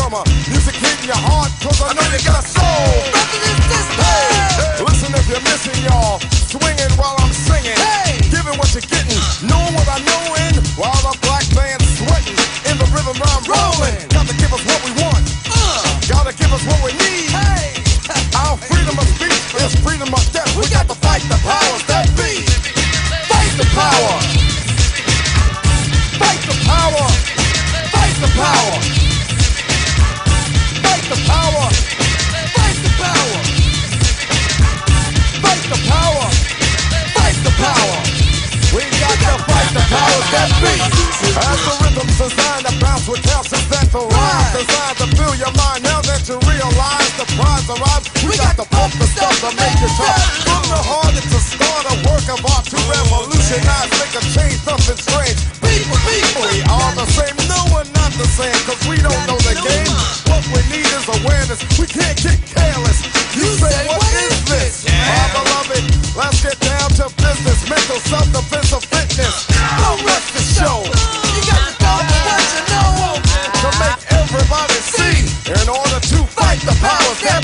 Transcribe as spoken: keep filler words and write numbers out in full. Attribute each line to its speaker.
Speaker 1: drummer. Music hitting your heart, cause I know you got soul. Hey, listen if you're missing, y'all. Swinging while I'm singing. Hey, giving what you're getting. Knowing what I know in. While the black band's sweating. In the rhythm I'm rolling. Gotta give us what we want. Uh, gotta give us what we need. Hey, our freedom of speech is freedom of death. We got to fight the powers that be. Fight the power. Fight the power. Fight the power. Fight the power. Fight the power. Fight the power. Fight the power. We got to fight the powers that be. As the rhythm's designed to bounce with calcium that the rhyme designed to fill your mind. Now that you realize the prize arrives, we got to pump the stuff to make it tough. From the heart it's to start a work of art to revolutionize, make a change, something strange. People, people, we are the same. No, we're not the same, cause we don't know the game. What we need is awareness. We can't get careless. You say, what is this? My beloved, let's get down to business. Mental self-defense of fitness. Don't rush the show. You got to go for what you know to make everybody see. In order to fight the powers that